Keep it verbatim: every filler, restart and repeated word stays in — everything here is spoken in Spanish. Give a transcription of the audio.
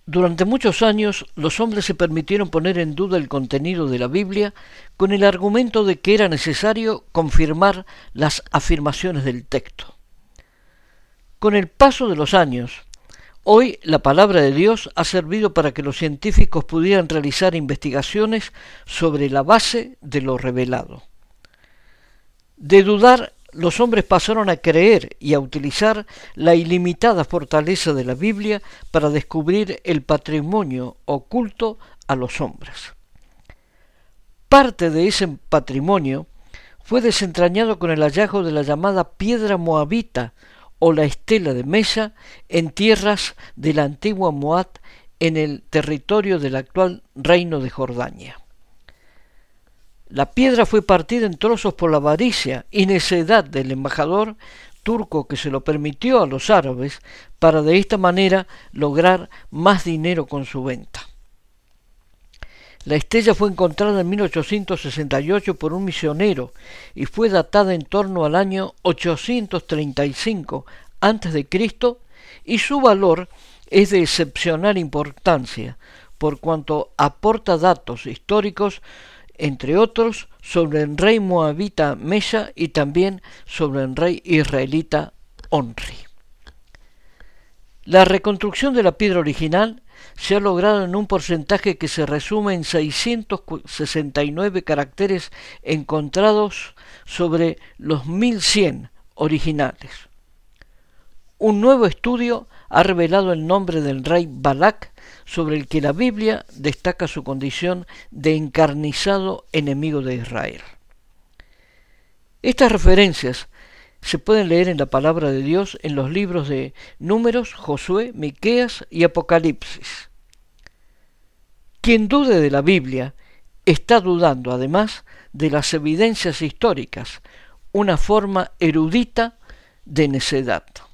Durante muchos años los hombres se permitieron poner en duda el contenido de la Biblia con el argumento de que era necesario confirmar las afirmaciones del texto. Con el paso de los años, hoy la palabra de Dios ha servido para que los científicos pudieran realizar investigaciones sobre la base de lo revelado. De dudar, los hombres pasaron a creer y a utilizar la ilimitada fortaleza de la Biblia para descubrir el patrimonio oculto a los hombres. Parte de ese patrimonio fue desentrañado con el hallazgo de la llamada piedra moabita o la estela de Mesha en tierras de la antigua Moab en el territorio del actual reino de Jordania. La piedra fue partida en trozos por la avaricia y necedad del embajador turco que se lo permitió a los árabes para de esta manera lograr más dinero con su venta. La estella fue encontrada en mil ochocientos sesenta y ocho por un misionero y fue datada en torno al año ochocientos treinta y cinco antes de Cristo y su valor es de excepcional importancia por cuanto aporta datos históricos, entre otros, sobre el rey moabita Mesha y también sobre el rey israelita Onri. La reconstrucción de la piedra original se ha logrado en un porcentaje que se resume en seiscientos sesenta y nueve caracteres encontrados sobre los mil cien originales. Un nuevo estudio ha revelado el nombre del rey Balac, sobre el que la Biblia destaca su condición de encarnizado enemigo de Israel. Estas referencias se pueden leer en la palabra de Dios en los libros de Números, Josué, Miqueas y Apocalipsis. Quien dude de la Biblia está dudando además de las evidencias históricas, una forma erudita de necedad.